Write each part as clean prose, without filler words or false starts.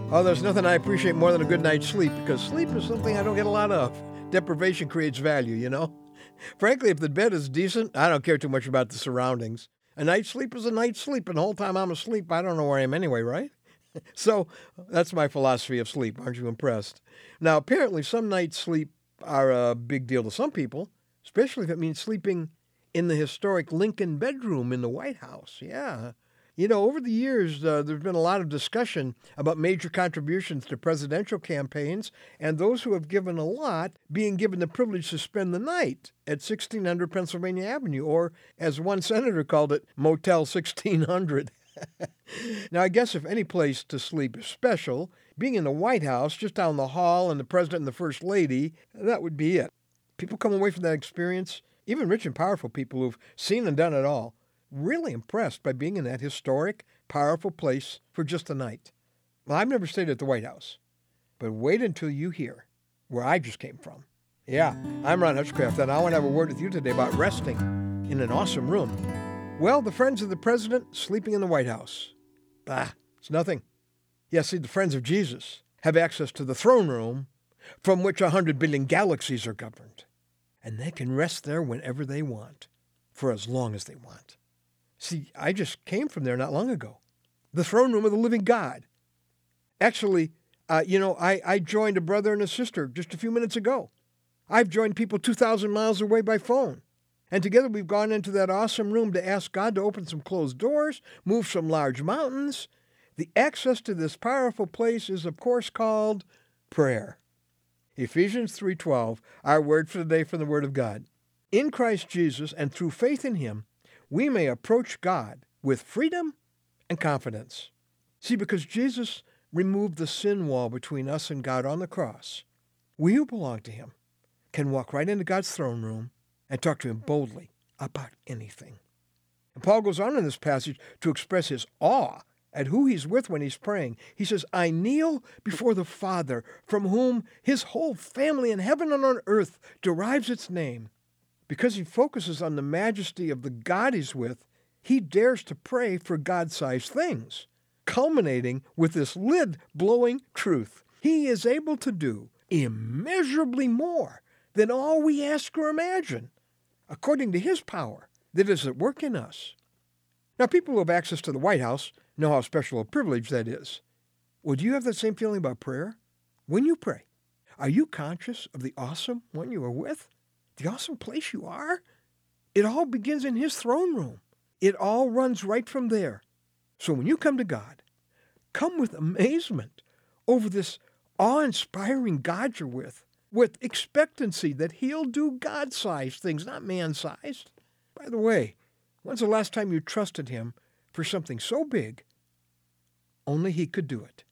Oh, there's nothing I appreciate more than a good night's sleep, because sleep is something I don't get a lot of. Deprivation creates value, you know? Frankly, if the bed is decent, I don't care too much about the surroundings. A night's sleep is a night's sleep, and the whole time I'm asleep, I don't know where I am anyway, right? So that's my philosophy of sleep. Aren't you impressed? Now, apparently some nights' sleep are a big deal to some people, especially if it means sleeping in the historic Lincoln bedroom in the White House. Yeah. You know, over the years, there's been a lot of discussion about major contributions to presidential campaigns, and those who have given a lot being given the privilege to spend the night at 1600 Pennsylvania Avenue, or as one senator called it, Motel 1600. Now, I guess if any place to sleep is special, being in the White House, just down the hall, and the president and the first lady, that would be it. People come away from that experience, even rich and powerful people who've seen and done it all, really impressed by being in that historic, powerful place for just a night. Well, I've never stayed at the White House, but wait until you hear where I just came from. Yeah, I'm Ron Hutchcraft, and I want to have a word with you today about resting in an awesome room. Well, the friends of the president sleeping in the White House. Bah, it's nothing. Yeah, see, the friends of Jesus have access to the throne room from which 100 billion galaxies are governed, and they can rest there whenever they want, for as long as they want. See, I just came from there not long ago. The throne room of the living God. Actually, I joined a brother and a sister just a few minutes ago. I've joined people 2,000 miles away by phone. And together we've gone into that awesome room to ask God to open some closed doors, move some large mountains. The access to this powerful place is, of course, called prayer. Ephesians 3:12, our word for the day from the Word of God. In Christ Jesus and through faith in Him, we may approach God with freedom and confidence. See, because Jesus removed the sin wall between us and God on the cross, we who belong to Him can walk right into God's throne room and talk to Him boldly about anything. And Paul goes on in this passage to express his awe at who he's with when he's praying. He says, I kneel before the Father, from whom His whole family in heaven and on earth derives its name. Because he focuses on the majesty of the God he's with, he dares to pray for God-sized things, culminating with this lid-blowing truth. He is able to do immeasurably more than all we ask or imagine, according to His power that is at work in us. Now, people who have access to the White House know how special a privilege that is. Well, do you have that same feeling about prayer? When you pray, are you conscious of the awesome one you are with? The awesome place you are? It all begins in His throne room. It all runs right from there. So when you come to God, come with amazement over this awe-inspiring God you're with expectancy that He'll do God-sized things, not man-sized. By the way, when's the last time you trusted Him for something so big, only He could do it?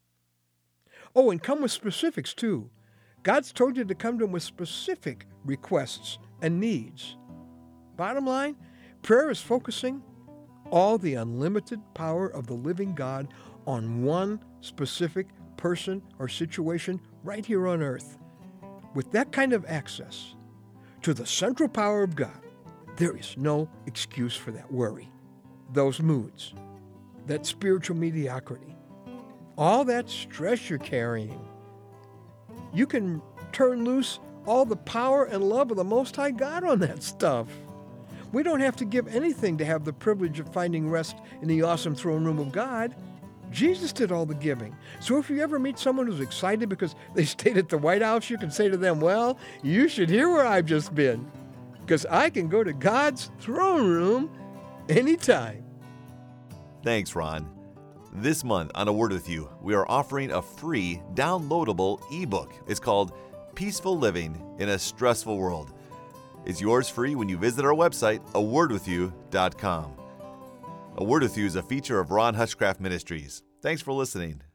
Oh, and come with specifics, too. God's told you to come to Him with specific requests and needs. Bottom line, prayer is focusing all the unlimited power of the living God on one specific person or situation right here on earth. With that kind of access to the central power of God, there is no excuse for that worry, those moods, that spiritual mediocrity, all that stress you're carrying. You can turn loose all the power and love of the Most High God on that stuff. We don't have to give anything to have the privilege of finding rest in the awesome throne room of God. Jesus did all the giving. So if you ever meet someone who's excited because they stayed at the White House, you can say to them, well, you should hear where I've just been, because I can go to God's throne room anytime. Thanks, Ron. This month on A Word With You, we are offering a free downloadable ebook. It's called Peaceful Living in a Stressful World. It's yours free when you visit our website, awordwithyou.com. A Word With You is a feature of Ron Hutchcraft Ministries. Thanks for listening.